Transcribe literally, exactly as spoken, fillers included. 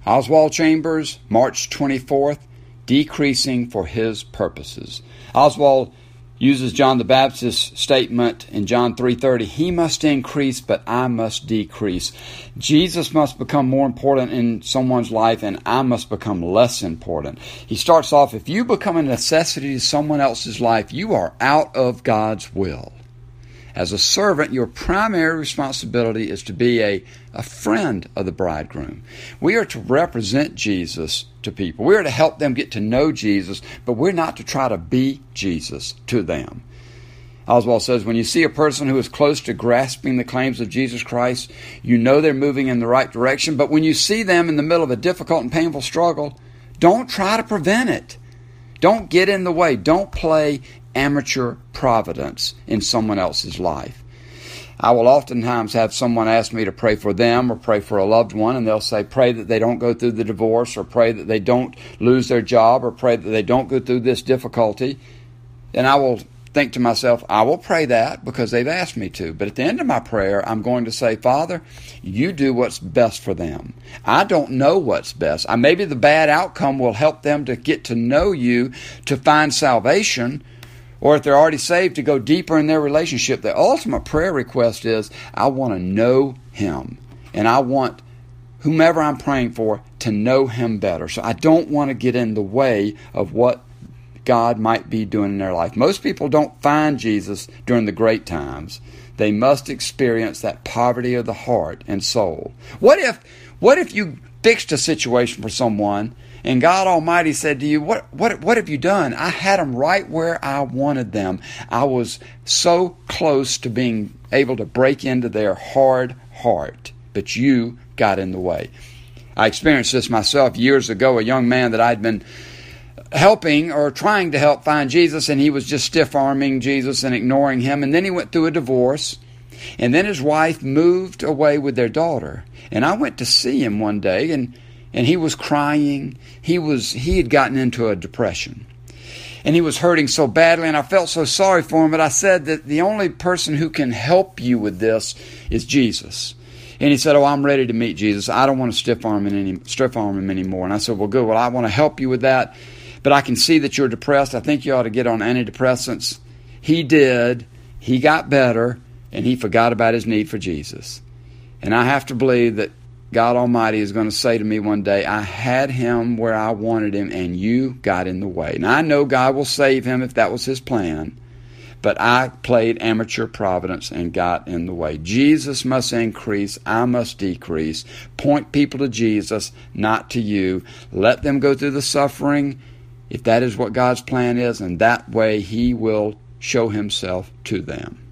Oswald Chambers, March twenty-fourth, decreasing for his purposes. Oswald uses John the Baptist's statement in John three thirty, he must increase, but I must decrease. Jesus must become more important in someone's life, and I must become less important. He starts off, if you become a necessity to someone else's life, you are out of God's will. As a servant, your primary responsibility is to be a, a friend of the bridegroom. We are to represent Jesus to people. We are to help them get to know Jesus, but we're not to try to be Jesus to them. Oswald says, when you see a person who is close to grasping the claims of Jesus Christ, you know they're moving in the right direction, but when you see them in the middle of a difficult and painful struggle, don't try to prevent it. Don't get in the way. Don't play amateur providence in someone else's life. I will oftentimes have someone ask me to pray for them or pray for a loved one, and they'll say, pray that they don't go through the divorce, or pray that they don't lose their job, or pray that they don't go through this difficulty. And I will think to myself, I will pray that because they've asked me to. But at the end of my prayer, I'm going to say, Father, you do what's best for them. I don't know what's best. I, maybe the bad outcome will help them to get to know you, to find salvation, or if they're already saved, to go deeper in their relationship. The ultimate prayer request is, I want to know Him. And I want whomever I'm praying for to know Him better. So I don't want to get in the way of what God might be doing in their life. Most people don't find Jesus during the great times. They must experience that poverty of the heart and soul. What if, what if you fixed a situation for someone and God Almighty said to you, what, what, what have you done? I had them right where I wanted them. I was so close to being able to break into their hard heart, but you got in the way. I experienced this myself years ago. A young man that I'd been helping or trying to help find Jesus, and he was just stiff-arming Jesus and ignoring Him. And then he went through a divorce, and then his wife moved away with their daughter. And I went to see him one day, and And he was crying. He was he had gotten into a depression. And he was hurting so badly, and I felt so sorry for him. But I said that the only person who can help you with this is Jesus. And he said, oh, I'm ready to meet Jesus. I don't want to stiff arm him, any, stiff arm him anymore. And I said, well, good. Well, I want to help you with that. But I can see that you're depressed. I think you ought to get on antidepressants. He did. He got better, and he forgot about his need for Jesus. And I have to believe that God Almighty is going to say to me one day, I had him where I wanted him, and you got in the way. Now, I know God will save him if that was His plan, but I played amateur providence and got in the way. Jesus must increase. I must decrease. Point people to Jesus, not to you. Let them go through the suffering, if that is what God's plan is, and that way He will show Himself to them.